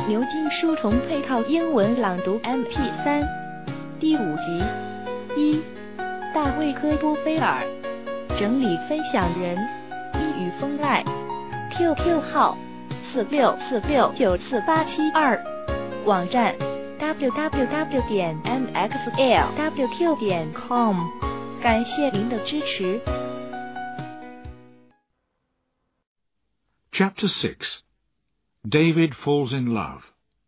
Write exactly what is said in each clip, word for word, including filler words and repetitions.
牛津书虫配套英文朗读 M P 三 第五集一大卫科波菲尔整理分享人一语风赖 Q Q 号四六四六九四八七二网站 w w w 点 m x l w q 点 com 感谢您的支持。 Chapter six. David falls in love.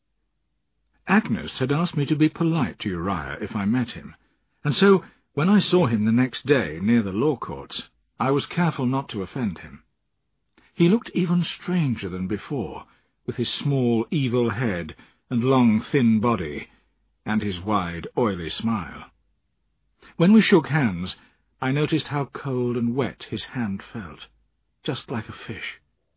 Agnes had asked me to be polite to Uriah if I met him, and so when I saw him the next day near the law courts, I was careful not to offend him. He looked even stranger than before, with his small, evil head and long, thin body, and his wide, oily smile. When we shook hands, I noticed how cold and wet his hand felt, just like a fish.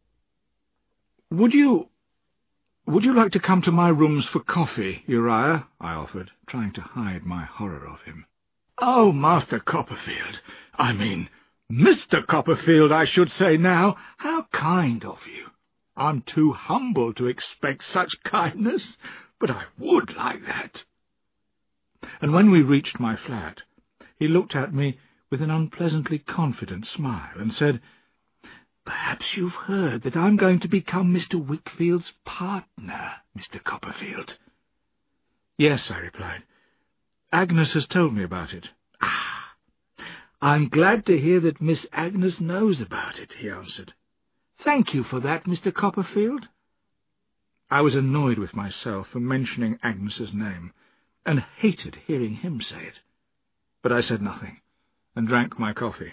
"Would you... would you like to come to my rooms for coffee, Uriah?" I offered, trying to hide my horror of him. "Oh, Master Copperfield, I mean, Mister Copperfield, I should say now, how kind of you. I'm too humble to expect such kindness, but I would like that." And when we reached my flat, he looked at me with an unpleasantly confident smile and said, "Perhaps you've heard that I'm going to become Mister Wickfield's partner, Mister Copperfield." "Yes," I replied. "Agnes has told me about it." "Ah, I'm glad to hear that Miss Agnes knows about it," he answered. "Thank you for that, Mister Copperfield." I was annoyed with myself for mentioning Agnes's name, and hated hearing him say it. But I said nothing, and drank my coffee.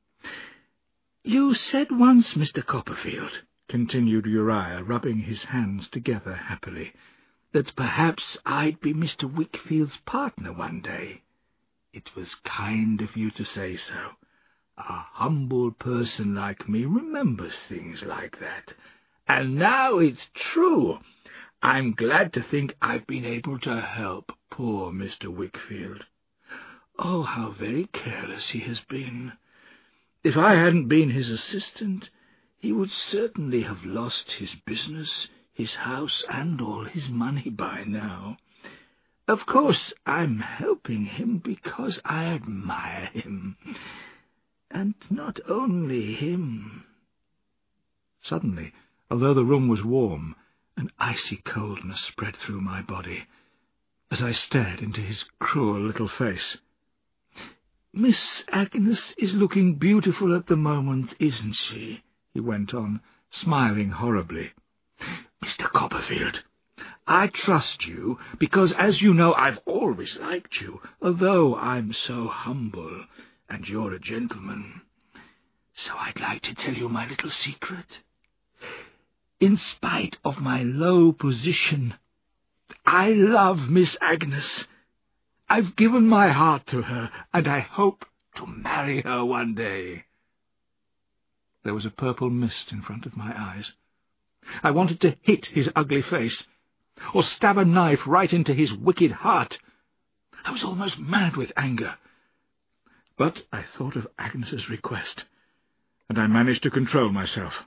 "You said once, Mister Copperfield," continued Uriah, rubbing his hands together happily, "that perhaps I'd be Mister Wickfield's partner one day. It was kind of you to say so. A humble person like me remembers things like that. And now it's true. I'm glad to think I've been able to help poor Mister Wickfield. Oh, how very careless he has been. If I hadn't been his assistant, he would certainly have lost his business, his house, and all his money by now. Of course, I'm helping him because I admire him. And not only him." Suddenly, although the room was warm, an icy coldness spread through my body, as I stared into his cruel little face. "Miss Agnes is looking beautiful at the moment, isn't she?" he went on, smiling horribly. "Mister Copperfield, I trust you, because, as you know, I've always liked you, although I'm so humble, and you're a gentleman. So I'd like to tell you my little secret. In spite of my low position, I love Miss Agnes. I've given my heart to her, and I hope to marry her one day." There was a purple mist in front of my eyes. I wanted to hit his ugly face, or stab a knife right into his wicked heart. I was almost mad with anger. But I thought of Agnes's request, and I managed to control myself.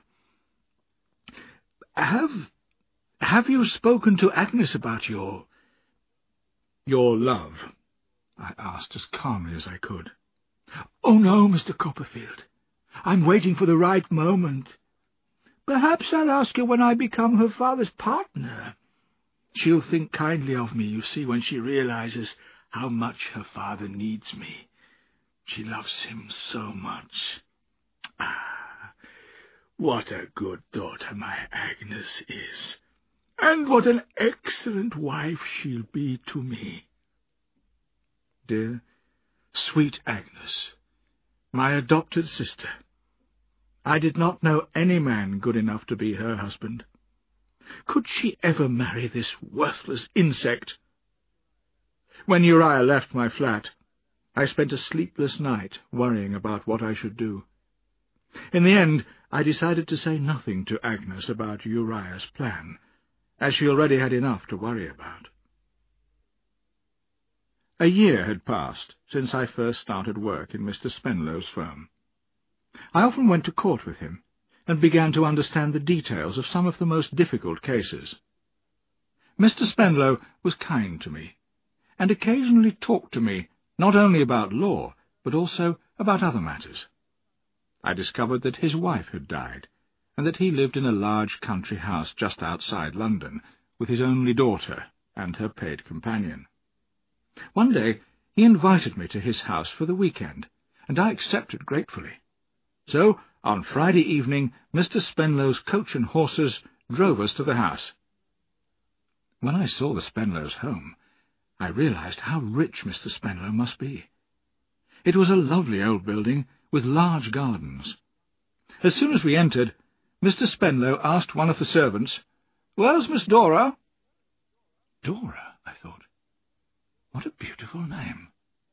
Have, have you spoken to Agnes about your... your love?" I asked as calmly as I could. "Oh, no, Mister Copperfield. I'm waiting for the right moment. Perhaps I'll ask her when I become her father's partner. She'll think kindly of me, you see, when she realizes how much her father needs me. She loves him so much. Ah, what a good daughter my Agnes is, and what an excellent wife she'll be to me." Dear, sweet Agnes, my adopted sister. I did not know any man good enough to be her husband. Could she ever marry this worthless insect? When Uriah left my flat, I spent a sleepless night worrying about what I should do. In the end, I decided to say nothing to Agnes about Uriah's plan, as she already had enough to worry about. A year had passed since I first started work in Mister Spenlow's firm. I often went to court with him, and began to understand the details of some of the most difficult cases. Mister Spenlow was kind to me, and occasionally talked to me not only about law, but also about other matters. I discovered that his wife had died, and that he lived in a large country house just outside London, with his only daughter and her paid companion. One day he invited me to his house for the weekend, and I accepted gratefully. So, on Friday evening, Mister Spenlow's coach and horses drove us to the house. When I saw the Spenlows' home, I realized how rich Mister Spenlow must be. It was a lovely old building with large gardens. As soon as we entered, Mister Spenlow asked one of the servants, "Where's Miss Dora?" Dora, I thought. What a beautiful name.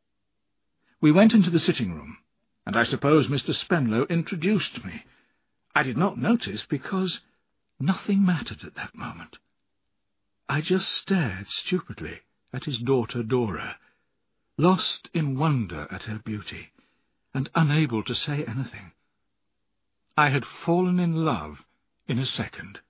We went into the sitting-room, and I suppose Mister Spenlow introduced me. I did not notice because nothing mattered at that moment. I just stared stupidly at his daughter Dora, lost in wonder at her beauty, and unable to say anything. I had fallen in love in a second.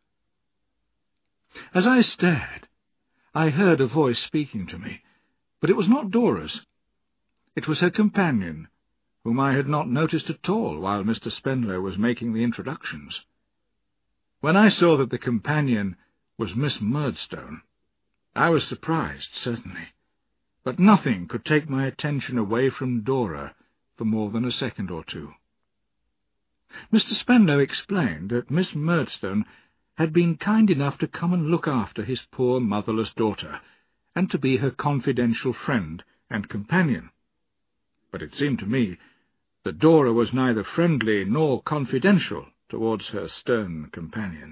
As I stared, I heard a voice speaking to me, but it was not Dora's. It was her companion, whom I had not noticed at all while Mister Spenlow was making the introductions. When I saw that the companion was Miss Murdstone, I was surprised, certainly, but nothing could take my attention away from Dora for more than a second or two. Mister Spenlow explained that Miss Murdstone had been kind enough to come and look after his poor motherless daughter, and to be her confidential friend and companion. But it seemed to me that Dora was neither friendly nor confidential towards her stern companion.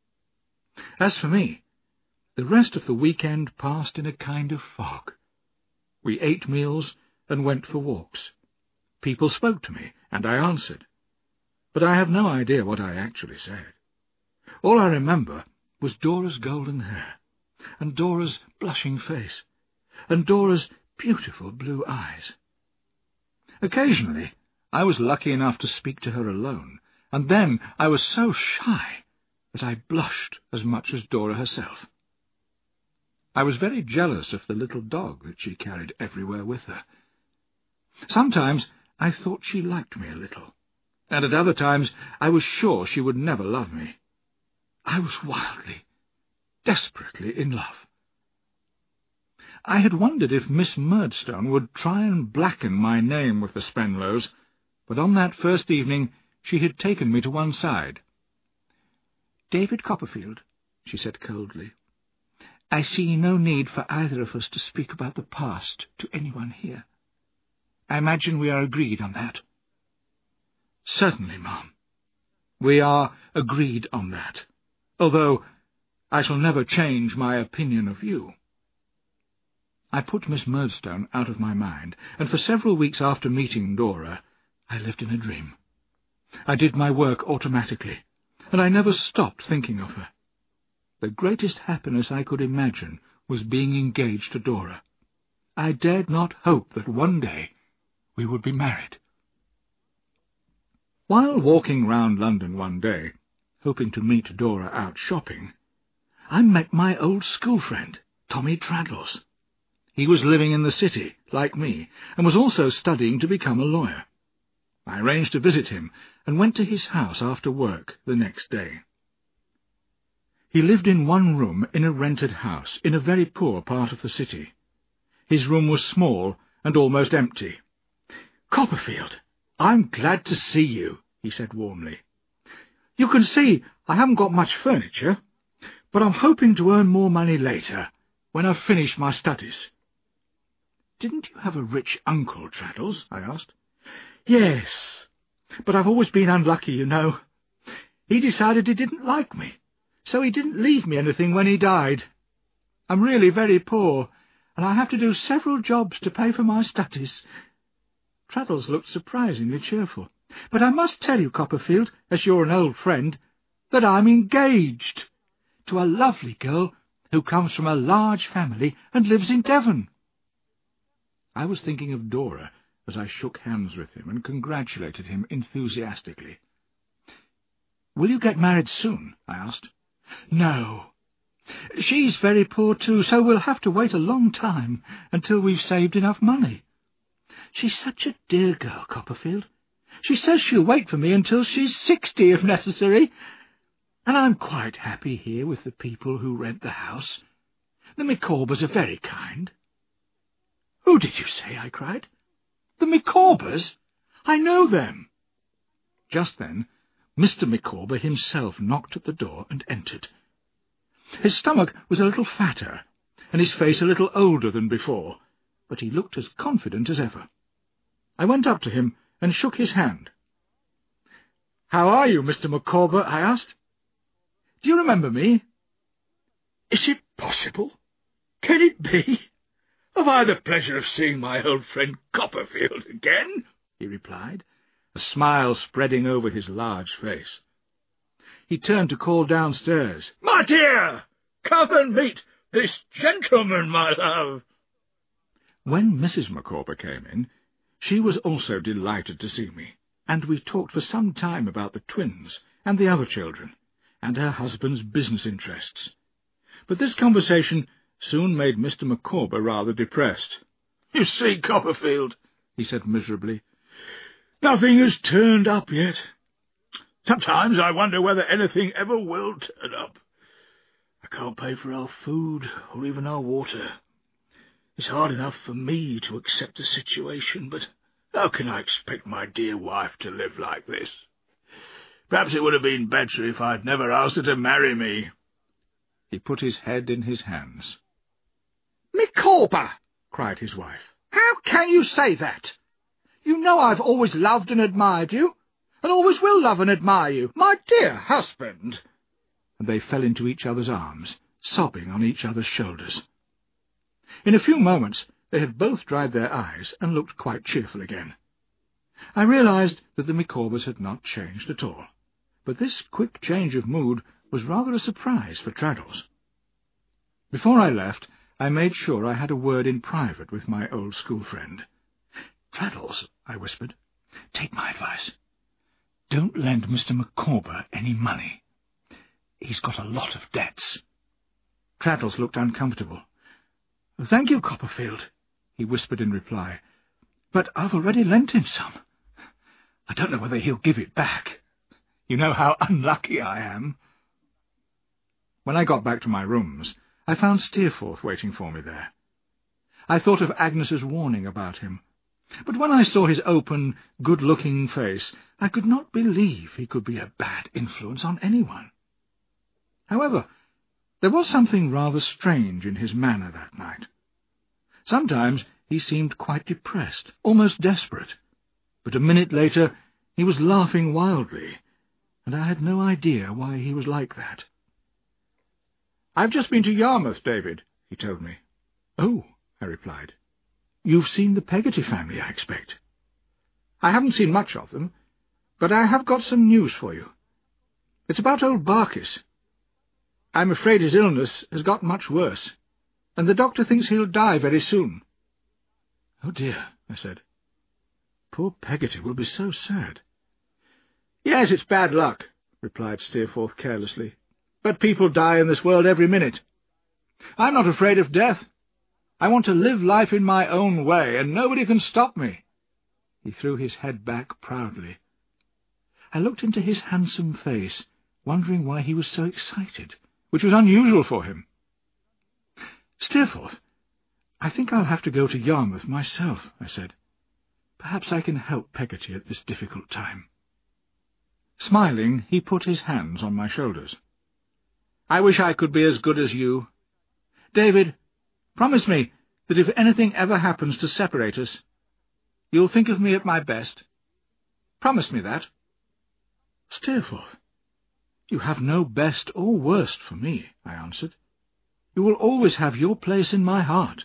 As for me, the rest of the weekend passed in a kind of fog. We ate meals and went for walks. People spoke to me, and I answered, but I have no idea what I actually said. All I remember was Dora's golden hair, and Dora's blushing face, and Dora's beautiful blue eyes. Occasionally I was lucky enough to speak to her alone, and then I was so shy that I blushed as much as Dora herself. I was very jealous of the little dog that she carried everywhere with her. Sometimes I thought she liked me a little, and at other times I was sure she would never love me. I was wildly, desperately in love. I had wondered if Miss Murdstone would try and blacken my name with the Spenlows, but on that first evening she had taken me to one side. "David Copperfield," she said coldly, "I see no need for either of us to speak about the past to anyone here. I imagine we are agreed on that." "Certainly, ma'am. We are agreed on that, although I shall never change my opinion of you." I put Miss Murdstone out of my mind, and for several weeks after meeting Dora, I lived in a dream. I did my work automatically, and I never stopped thinking of her. The greatest happiness I could imagine was being engaged to Dora. I dared not hope that one day we would be married. While walking round London one day, hoping to meet Dora out shopping, I met my old school friend, Tommy Traddles. He was living in the city, like me, and was also studying to become a lawyer. I arranged to visit him, and went to his house after work the next day. He lived in one room in a rented house in a very poor part of the city. His room was small and almost empty. "Copperfield, I'm glad to see you," he said warmly. "You can see I haven't got much furniture, but I'm hoping to earn more money later, when I've finished my studies." "Didn't you have a rich uncle, Traddles?" I asked. "Yes, but I've always been unlucky, you know. He decided he didn't like me, so he didn't leave me anything when he died. I'm really very poor, and I have to do several jobs to pay for my studies." Traddles looked surprisingly cheerful. "But I must tell you, Copperfield, as you're an old friend, that I'm engaged to a lovely girl who comes from a large family and lives in Devon." I was thinking of Dora as I shook hands with him and congratulated him enthusiastically. "Will you get married soon?" I asked. "No, She's very poor too, so we'll have to wait a long time until we've saved enough money. She's such a dear girl, Copperfield. She says she'll wait for me until she's sixty, if necessary. And I'm quite happy here with the people who rent the house. The Micawbers are very kind." "Who did you say?" I cried. "The Micawbers? I know them." Just then, Mister Micawber himself knocked at the door and entered. His stomach was a little fatter, and his face a little older than before, but he looked as confident as ever. I went up to him and shook his hand. "How are you, Mister Micawber?" I asked. "Do you remember me?" "Is it possible? Can it be? Have I the pleasure of seeing my old friend Copperfield again?" he replied, a smile spreading over his large face. He turned to call downstairs, "My dear, come and meet this gentleman, my love." When Missus Micawber came in, she was also delighted to see me, and we talked for some time about the twins and the other children, and her husband's business interests. But this conversation soon made Mister Micawber rather depressed. "You see, Copperfield," he said miserably, "nothing has turned up yet. Sometimes I wonder whether anything ever will turn up. I can't pay for our food or even our water. It's hard enough for me to accept the situation, but how can I expect my dear wife to live like this? Perhaps it would have been better if I'd never asked her to marry me." He put his head in his hands. "Micawber!" cried his wife. "How can you say that? You know I've always loved and admired you, and always will love and admire you, my dear husband." And they fell into each other's arms, sobbing on each other's shoulders. In a few moments they had both dried their eyes and looked quite cheerful again. I realized that the Micawbers had not changed at all, but this quick change of mood was rather a surprise for Traddles. Before I left, I made sure I had a word in private with my old school friend. "Traddles," I whispered, "take my advice. Don't lend Mister Micawber any money. He's got a lot of debts." Traddles looked uncomfortable. "Thank you, Copperfield," he whispered in reply, "but I've already lent him some. I don't know whether he'll give it back. You know how unlucky I am." When I got back to my rooms, I found Steerforth waiting for me there. I thought of Agnes's warning about him, but when I saw his open, good-looking face, I could not believe he could be a bad influence on anyone. However, there was something rather strange in his manner that night. Sometimes he seemed quite depressed, almost desperate, but a minute later he was laughing wildly, and I had no idea why he was like that. "I've just been to Yarmouth, David," he told me. "Oh," I replied. "You've seen the Peggotty family, I expect." "I haven't seen much of them, but I have got some news for you. It's about old Barkis. I'm afraid his illness has got much worse, and the doctor thinks he'll die very soon." "Oh dear," I said. "Poor Peggotty will be so sad." "Yes, it's bad luck," replied Steerforth carelessly, "but people die in this world every minute. I'm not afraid of death. I want to live life in my own way, and nobody can stop me." He threw his head back proudly. I looked into his handsome face, wondering why he was so excited, which was unusual for him. "Steerforth, I think I'll have to go to Yarmouth myself," I said. "Perhaps I can help Peggotty at this difficult time." Smiling, he put his hands on my shoulders. "I wish I could be as good as you. David, promise me that if anything ever happens to separate us, you'll think of me at my best. Promise me that." "Steerforth, you have no best or worst for me," I answered. "You will always have your place in my heart."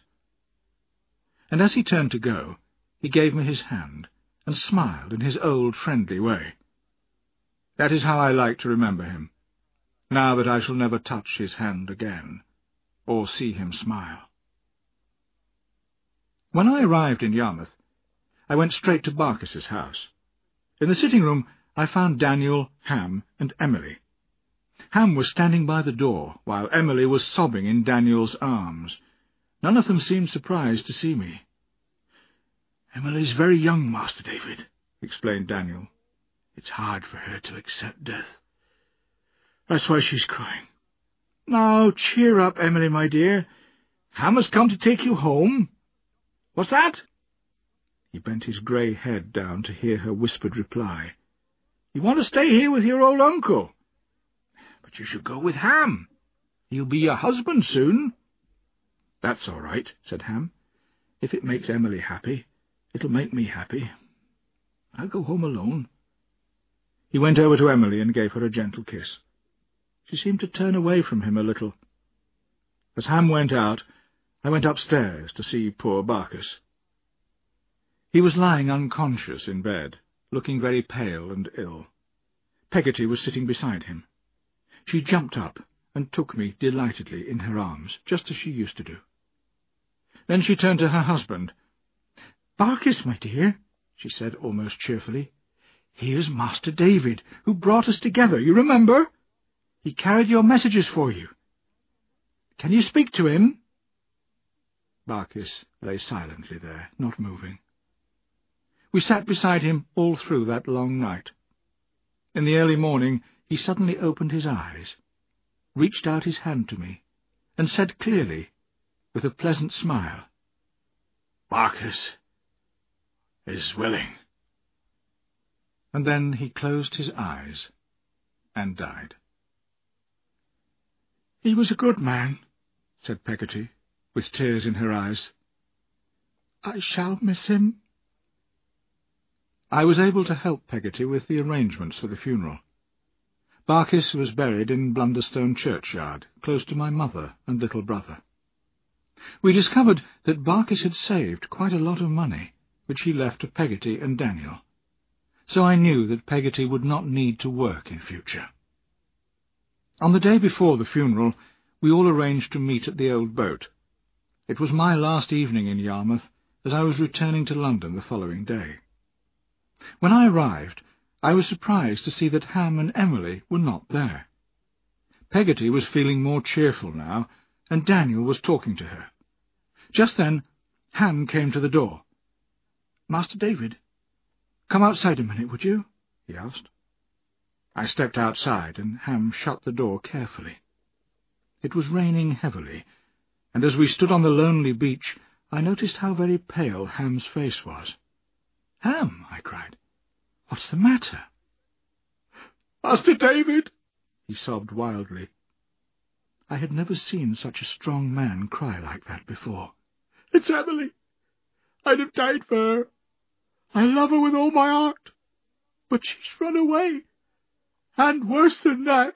And as he turned to go, he gave me his hand and smiled in his old friendly way. That is how I like to remember him, now that I shall never touch his hand again, or see him smile. When I arrived in Yarmouth, I went straight to Barkis's house. In the sitting-room I found Daniel, Ham, and Emily. Ham was standing by the door, while Emily was sobbing in Daniel's arms. None of them seemed surprised to see me. "Emily's very young, Master David," explained Daniel. "It's hard for her to accept death. That's why she's crying. Now, cheer up, Emily, my dear. Ham has come to take you home." "What's that?" He bent his grey head down to hear her whispered reply. "You want to stay here with your old uncle? But you should go with Ham. He'll be your husband soon." "That's all right," said Ham. "If it makes Emily happy, it'll make me happy. I'll go home alone." He went over to Emily and gave her a gentle kiss. She seemed to turn away from him a little. As Ham went out, I went upstairs to see poor Barkis. He was lying unconscious in bed, looking very pale and ill. Peggotty was sitting beside him. She jumped up and took me delightedly in her arms, just as she used to do. Then she turned to her husband. "Barkis, my dear," she said almost cheerfully, "here's Master David, who brought us together, you remember? He carried your messages for you. Can you speak to him?" Barkis lay silently there, not moving. We sat beside him all through that long night. In the early morning he suddenly opened his eyes, reached out his hand to me, and said clearly, with a pleasant smile, "Barkis is willing." And then he closed his eyes and died. "He was a good man," said Peggotty, with tears in her eyes. "I shall miss him." I was able to help Peggotty with the arrangements for the funeral. Barkis was buried in Blunderstone churchyard, close to my mother and little brother. We discovered that Barkis had saved quite a lot of money, which he left to Peggotty and Daniel, so I knew that Peggotty would not need to work in future. On the day before the funeral, we all arranged to meet at the old boat. It was my last evening in Yarmouth, as I was returning to London the following day. When I arrived, I was surprised to see that Ham and Emily were not there. Peggotty was feeling more cheerful now, and Daniel was talking to her. Just then, Ham came to the door. "Master David, come outside a minute, would you?" he asked. I stepped outside, and Ham shut the door carefully. It was raining heavily, and as we stood on the lonely beach, I noticed how very pale Ham's face was. "Ham," I cried, "what's the matter?" "Master David," he sobbed wildly. I had never seen such a strong man cry like that before. "It's Emily. I'd have died for her. I love her with all my heart. But she's run away. And worse than that.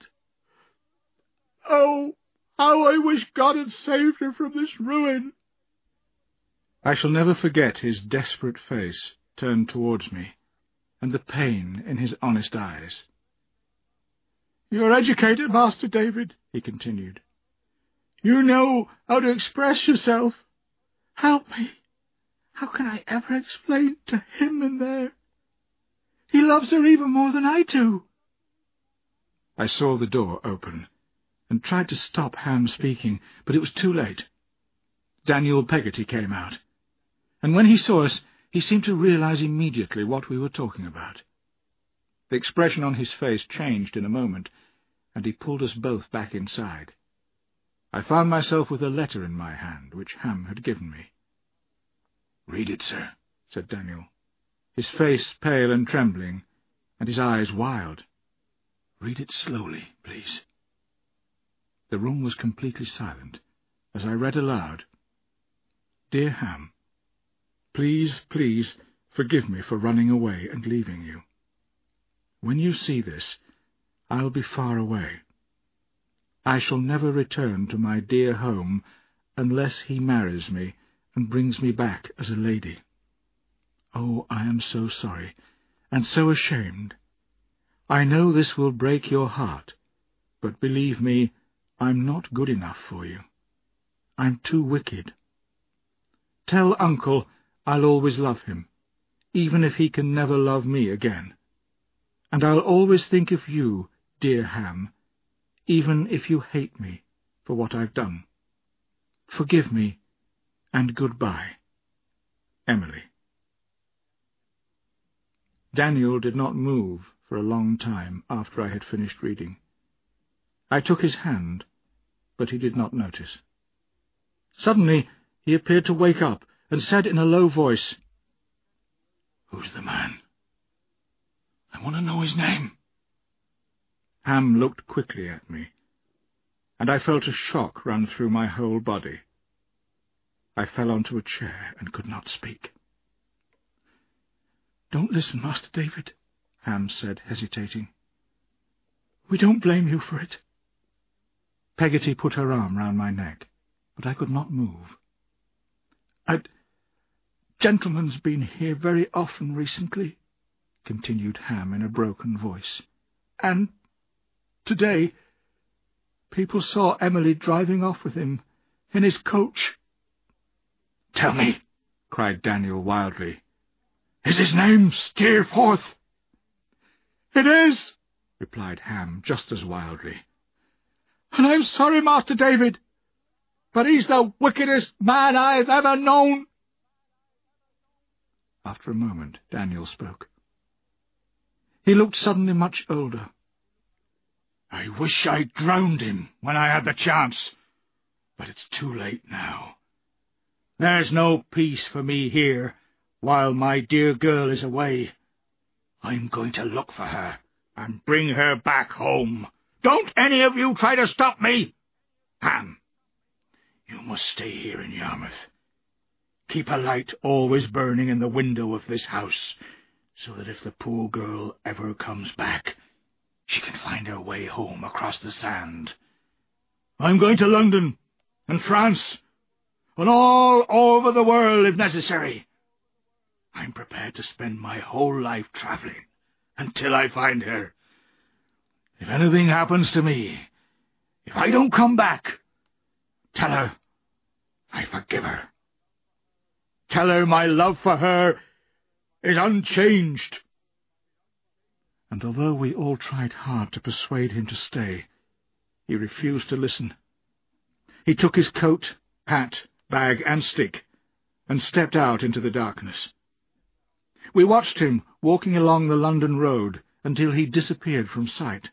Oh, how I wish God had saved her from this ruin." I shall never forget his desperate face turned towards me, and the pain in his honest eyes. "You're educated, Master David," he continued. "You know how to express yourself. Help me. How can I ever explain to him in there? He loves her even more than I do." I saw the door open, and tried to stop Ham speaking, but it was too late. Daniel Peggotty came out, and when he saw us, he seemed to realize immediately what we were talking about. The expression on his face changed in a moment, and he pulled us both back inside. I found myself with a letter in my hand, which Ham had given me. "Read it, sir," said Daniel, his face pale and trembling, and his eyes wild. "Read it slowly, please." The room was completely silent, as I read aloud, "Dear Ham, please, please forgive me for running away and leaving you. When you see this, I'll be far away. I shall never return to my dear home unless he marries me and brings me back as a lady. Oh, I am so sorry, and so ashamed. I know this will break your heart, but believe me, I'm not good enough for you. I'm too wicked. Tell Uncle I'll always love him, even if he can never love me again. And I'll always think of you, dear Ham, even if you hate me for what I've done. Forgive me, and goodbye. Emily. Daniel did not move for a long time after I had finished reading. I took his hand, but he did not notice. Suddenly he appeared to wake up and said in a low voice, "Who's the man? I want to know his name." Ham looked quickly at me, and I felt a shock run through my whole body. I fell onto a chair and could not speak. "Don't listen, Master David," Ham said, hesitating. "We don't blame you for it." Peggotty put her arm round my neck, but I could not move. "A gentleman's been here very often recently," continued Ham in a broken voice, "and today people saw Emily driving off with him in his coach." "Tell me," cried Daniel wildly, "is his name Steerforth?" "It is," replied Ham just as wildly. "And I'm sorry, Master David, but he's the wickedest man I've ever known." After a moment, Daniel spoke. He looked suddenly much older. "I wish I'd drowned him when I had the chance, but it's too late now. There's no peace for me here while my dear girl is away. I'm going to look for her and bring her back home. Don't any of you try to stop me! Ham, you must stay here in Yarmouth. Keep a light always burning in the window of this house, so that if the poor girl ever comes back, she can find her way home across the sand. I'm going to London and France, and all over the world if necessary. I'm prepared to spend my whole life travelling until I find her. If anything happens to me, if I don't come back, tell her I forgive her. Tell her my love for her is unchanged." And although we all tried hard to persuade him to stay, he refused to listen. He took his coat, hat, bag, and stick, and stepped out into the darkness. We watched him walking along the London road until he disappeared from sight.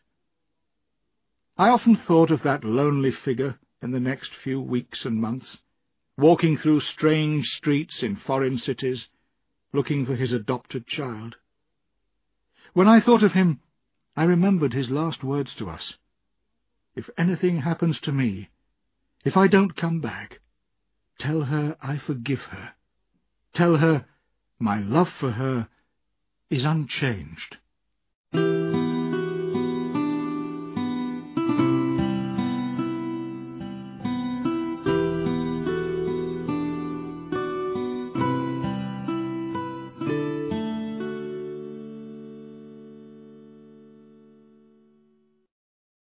I often thought of that lonely figure in the next few weeks and months, walking through strange streets in foreign cities, looking for his adopted child. When I thought of him, I remembered his last words to us. "If anything happens to me, if I don't come back, tell her I forgive her. Tell her my love for her is unchanged."